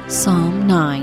Psalm 9.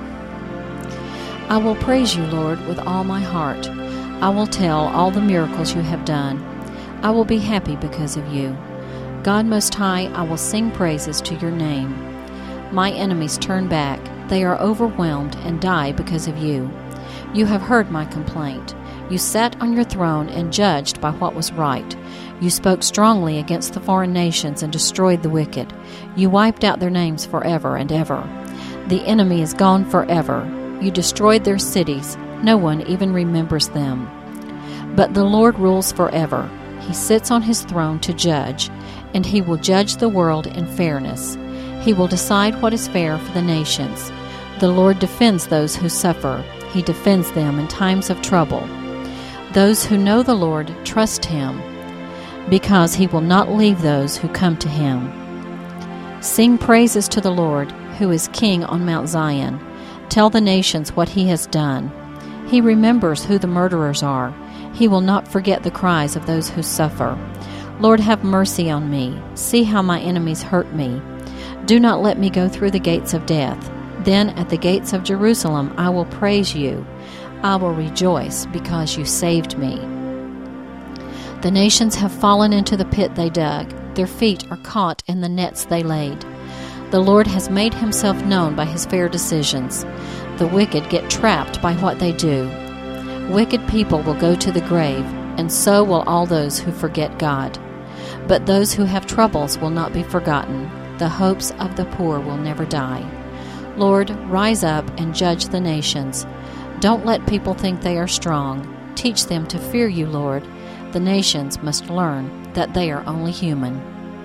I will praise you, Lord, with all my heart. I will tell all the miracles you have done. I will be happy because of you. God Most High, I will sing praises to your name. My enemies turn back. They are overwhelmed and die because of you. You have heard my complaint. You sat on your throne and judged by what was right. You spoke strongly against the foreign nations and destroyed the wicked. You wiped out their names forever and ever. The enemy is gone forever. You destroyed their cities. No one even remembers them. But the Lord rules forever. He sits on his throne to judge, and he will judge the world in fairness. He will decide what is fair for the nations. The Lord defends those who suffer. He defends them in times of trouble. Those who know the Lord trust him, because he will not leave those who come to him. Sing praises to the Lord, who is King on Mount Zion. Tell the nations what he has done. He remembers who the murderers are. He will not forget the cries of those who suffer. Lord, have mercy on me. See how my enemies hurt me. Do not let me go through the gates of death. Then at the gates of Jerusalem I will praise you. I will rejoice because you saved me. The nations have fallen into the pit they dug. Their feet are caught in the nets they laid. The Lord has made himself known by his fair decisions. The wicked get trapped by what they do. Wicked people will go to the grave, and so will all those who forget God. But those who have troubles will not be forgotten. The hopes of the poor will never die. Lord, rise up and judge the nations. Don't let people think they are strong. Teach them to fear you, Lord. The nations must learn that they are only human.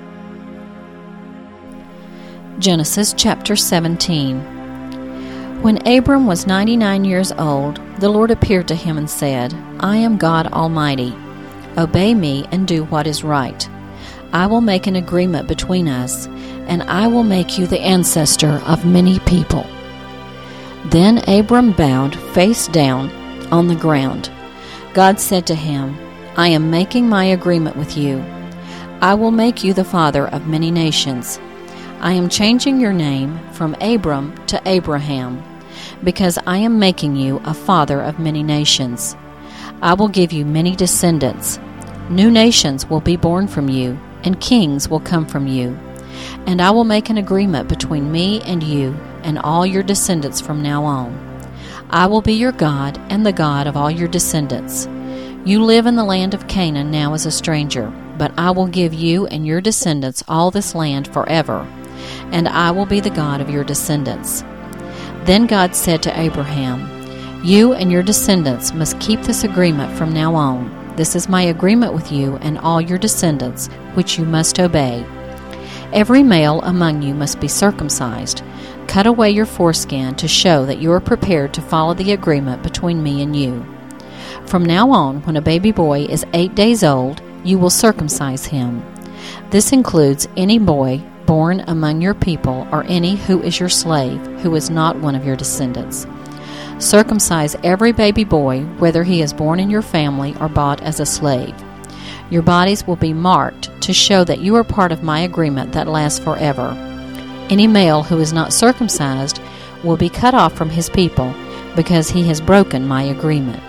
Genesis chapter 17. When Abram was 99 years old, the Lord appeared to him and said, I am God Almighty. Obey me and do what is right. I will make an agreement between us, and I will make you the ancestor of many people. Then Abram bowed face down on the ground. God said to him, I am making my agreement with you. I will make you the father of many nations. I am changing your name from Abram to Abraham, because I am making you a father of many nations. I will give you many descendants. New nations will be born from you, and kings will come from you. And I will make an agreement between me and you and all your descendants from now on. I will be your God and the God of all your descendants. You live in the land of Canaan now as a stranger, but I will give you and your descendants all this land forever, and I will be the God of your descendants. Then God said to Abraham, You and your descendants must keep this agreement from now on. This is my agreement with you and all your descendants, which you must obey. Every male among you must be circumcised. Cut away your foreskin to show that you are prepared to follow the agreement between me and you. From now on, when a baby boy is 8 days old, you will circumcise him. This includes any boy born among your people or any who is your slave, who is not one of your descendants. Circumcise every baby boy, whether he is born in your family or bought as a slave. Your bodies will be marked to show that you are part of my agreement that lasts forever. Any male who is not circumcised will be cut off from his people, because he has broken my agreement.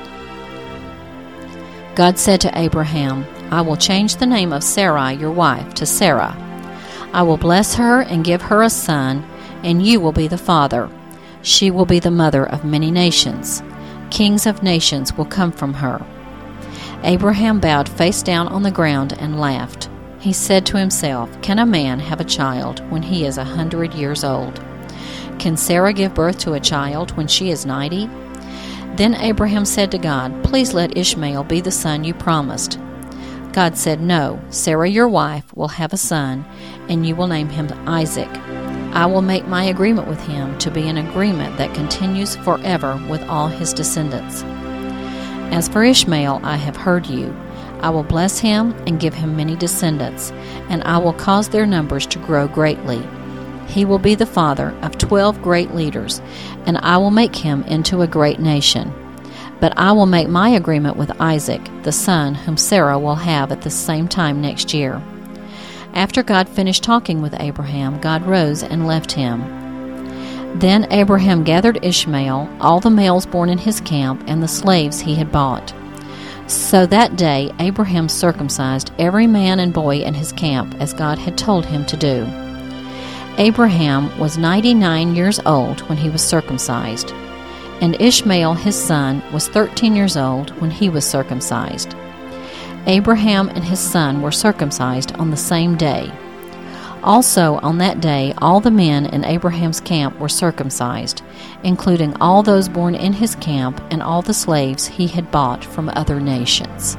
God said to Abraham, I will change the name of Sarai, your wife, to Sarah. I will bless her and give her a son, and you will be the father. She will be the mother of many nations. Kings of nations will come from her. Abraham bowed face down on the ground and laughed. He said to himself, Can a man have a child when he is 100 years old? Can Sarah give birth to a child when she is 90? Then Abraham said to God, Please let Ishmael be the son you promised. God said, No, Sarah your wife will have a son, and you will name him Isaac. I will make my agreement with him to be an agreement that continues forever with all his descendants. As for Ishmael, I have heard you. I will bless him and give him many descendants, and I will cause their numbers to grow greatly. He will be the father of 12 great leaders, and I will make him into a great nation. But I will make my agreement with Isaac, the son whom Sarah will have at the same time next year. After God finished talking with Abraham, God rose and left him. Then Abraham gathered Ishmael, all the males born in his camp, and the slaves he had bought. So that day Abraham circumcised every man and boy in his camp, as God had told him to do. Abraham was 99 years old when he was circumcised, and Ishmael his son was 13 years old when he was circumcised. Abraham and his son were circumcised on the same day. Also on that day all the men in Abraham's camp were circumcised, including all those born in his camp and all the slaves he had bought from other nations.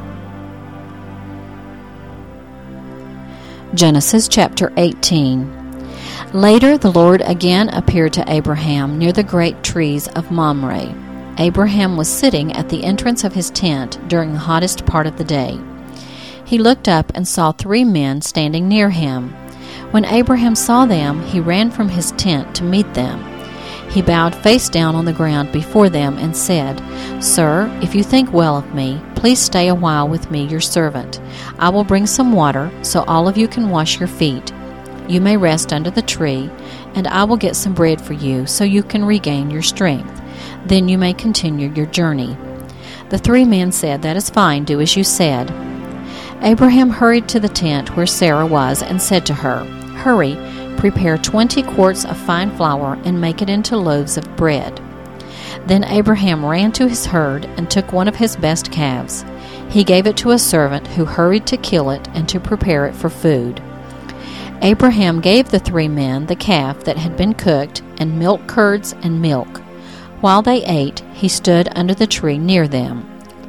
Genesis chapter 18. Later the Lord again appeared to Abraham near the great trees of Mamre. Abraham was sitting at the entrance of his tent during the hottest part of the day. He looked up and saw 3 men standing near him. When Abraham saw them, he ran from his tent to meet them. He bowed face down on the ground before them and said, "Sir, if you think well of me, please stay a while with me, your servant. I will bring some water, so all of you can wash your feet. You may rest under the tree, and I will get some bread for you, so you can regain your strength. Then you may continue your journey." The 3 men said, "That is fine, do as you said." Abraham hurried to the tent where Sarah was and said to her, "Hurry, prepare 20 quarts of fine flour and make it into loaves of bread." Then Abraham ran to his herd and took one of his best calves. He gave it to a servant who hurried to kill it and to prepare it for food. Abraham gave the 3 men the calf that had been cooked and milk curds and milk. While they ate, he stood under the tree near them.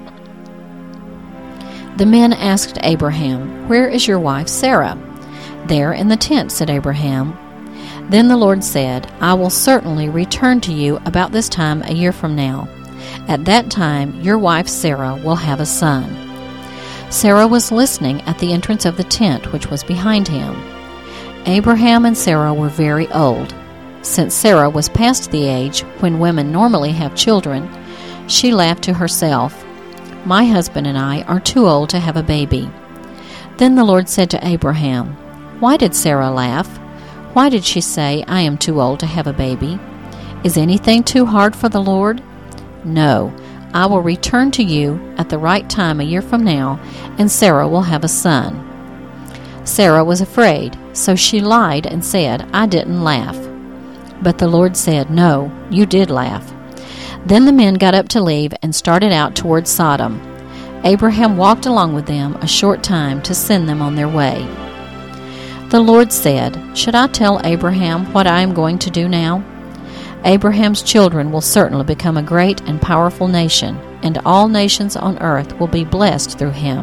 The men asked Abraham, "Where is your wife Sarah?" "There in the tent," said Abraham. Then the Lord said, "I will certainly return to you about this time a year from now. At that time your wife Sarah will have a son." Sarah was listening at the entrance of the tent which was behind him. Abraham and Sarah were very old. Since Sarah was past the age when women normally have children, she laughed to herself, "My husband and I are too old to have a baby." Then the Lord said to Abraham, "Why did Sarah laugh? Why did she say, 'I am too old to have a baby'? Is anything too hard for the Lord? No, I will return to you at the right time a year from now, and Sarah will have a son." Sarah was afraid, so she lied and said, "I didn't laugh." But the Lord said, "No, you did laugh." Then the men got up to leave and started out toward Sodom. Abraham walked along with them a short time to send them on their way. The Lord said, "Should I tell Abraham what I am going to do now? Abraham's children will certainly become a great and powerful nation, and all nations on earth will be blessed through him.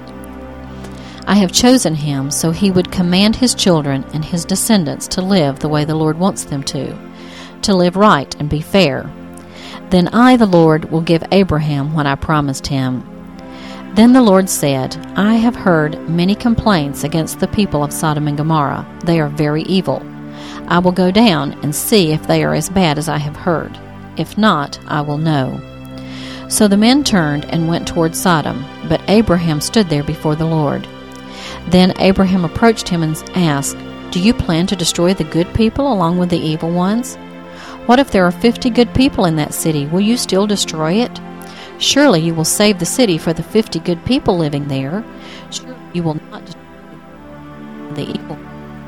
I have chosen him so he would command his children and his descendants to live the way the Lord wants them to live right and be fair. Then I, the Lord, will give Abraham what I promised him." Then the Lord said, "I have heard many complaints against the people of Sodom and Gomorrah. They are very evil. I will go down and see if they are as bad as I have heard. If not, I will know." So the men turned and went toward Sodom, but Abraham stood there before the Lord. Then Abraham approached him and asked, "Do you plan to destroy the good people along with the evil ones? What if there are 50 good people in that city? Will you still destroy it? Surely you will save the city for the 50 good people living there. Surely you will not destroy the evil."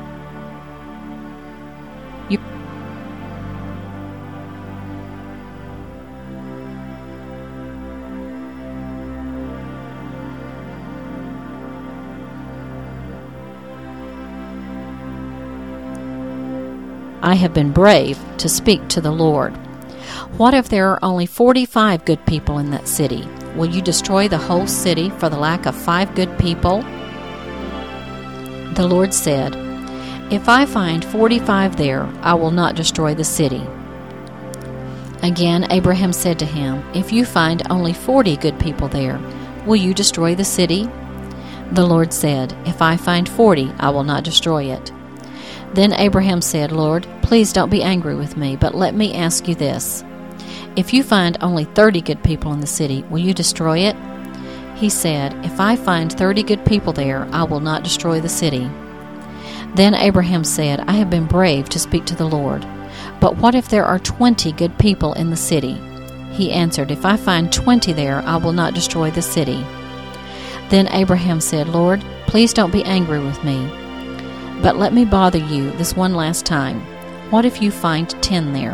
I have been brave to speak to the Lord. What if there are only 45 good people in that city? Will you destroy the whole city for the lack of 5 good people? The Lord said, "If I find 45 there, I will not destroy the city." Again Abraham said to him, "If you find only 40 good people there, will you destroy the city?" The Lord said, "If I find 40, I will not destroy it." Then Abraham said, "Lord, please don't be angry with me, but let me ask you this. If you find only 30 good people in the city, will you destroy it?" He said, "If I find 30 good people there, I will not destroy the city." Then Abraham said, "I have been brave to speak to the Lord. "But what if there are 20 good people in the city?" He answered, "If I find 20 there, I will not destroy the city." Then Abraham said, "Lord, please don't be angry with me, but let me bother you this one last time. What if you find 10 there?"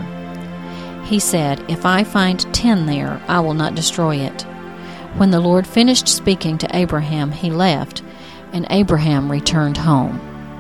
He said, "If I find 10 there, I will not destroy it." When the Lord finished speaking to Abraham, he left, and Abraham returned home.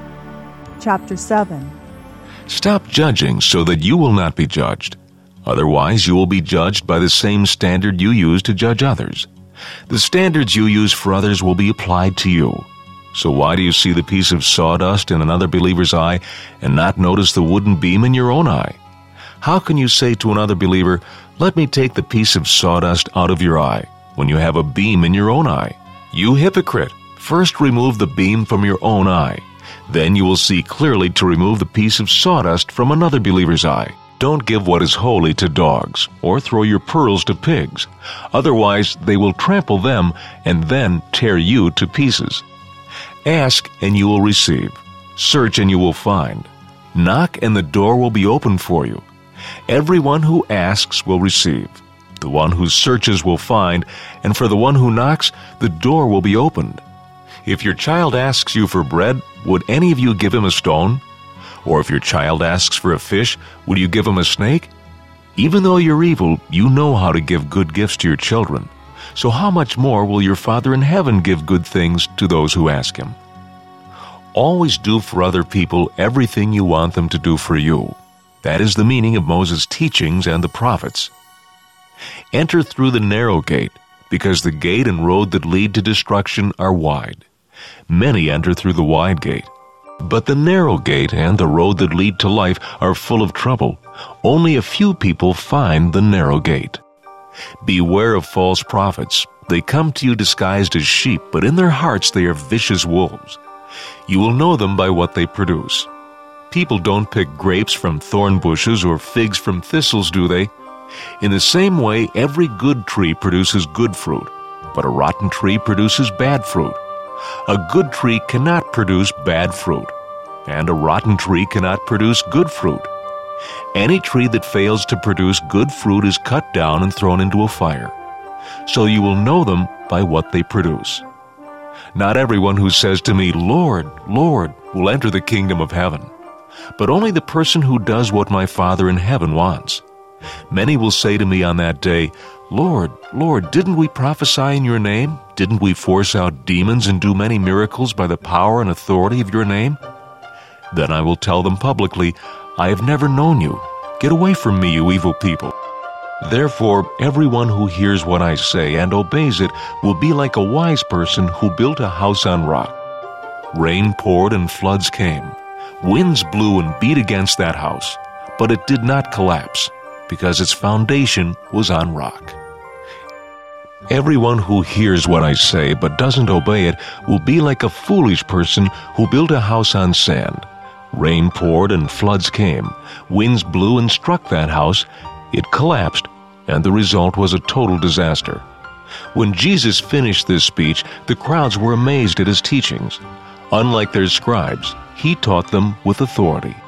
Chapter 7. Stop judging so that you will not be judged. Otherwise, you will be judged by the same standard you use to judge others. The standards you use for others will be applied to you. So why do you see the piece of sawdust in another believer's eye and not notice the wooden beam in your own eye? How can you say to another believer, "Let me take the piece of sawdust out of your eye," when you have a beam in your own eye? You hypocrite! First remove the beam from your own eye. Then you will see clearly to remove the piece of sawdust from another believer's eye. Don't give what is holy to dogs, or throw your pearls to pigs. Otherwise, they will trample them and then tear you to pieces. Ask, and you will receive. Search, and you will find. Knock, and the door will be opened for you. Everyone who asks will receive. The one who searches will find, and for the one who knocks, the door will be opened. If your child asks you for bread, would any of you give him a stone? Or if your child asks for a fish, would you give him a snake? Even though you're evil, you know how to give good gifts to your children. So how much more will your Father in heaven give good things to those who ask him? Always do for other people everything you want them to do for you. That is the meaning of Moses' teachings and the prophets. Enter through the narrow gate, because the gate and road that lead to destruction are wide. Many enter through the wide gate. But the narrow gate and the road that lead to life are full of trouble. Only a few people find the narrow gate. Beware of false prophets. They come to you disguised as sheep, but in their hearts they are vicious wolves. You will know them by what they produce. People don't pick grapes from thorn bushes or figs from thistles, do they? In the same way, every good tree produces good fruit, but a rotten tree produces bad fruit. A good tree cannot produce bad fruit, and a rotten tree cannot produce good fruit. Any tree that fails to produce good fruit is cut down and thrown into a fire. So you will know them by what they produce. Not everyone who says to me, "Lord, Lord," will enter the kingdom of heaven, but only the person who does what my Father in heaven wants. Many will say to me on that day, "Lord, Lord, didn't we prophesy in your name? Didn't we force out demons and do many miracles by the power and authority of your name?" Then I will tell them publicly, "I have never known you. Get away from me, you evil people." Therefore, everyone who hears what I say and obeys it will be like a wise person who built a house on rock. Rain poured and floods came. Winds blew and beat against that house, but it did not collapse, because its foundation was on rock. Everyone who hears what I say but doesn't obey it will be like a foolish person who built a house on sand. Rain poured and floods came. Winds blew and struck that house. It collapsed, and the result was a total disaster. When Jesus finished this speech, the crowds were amazed at his teachings. Unlike their scribes, he taught them with authority.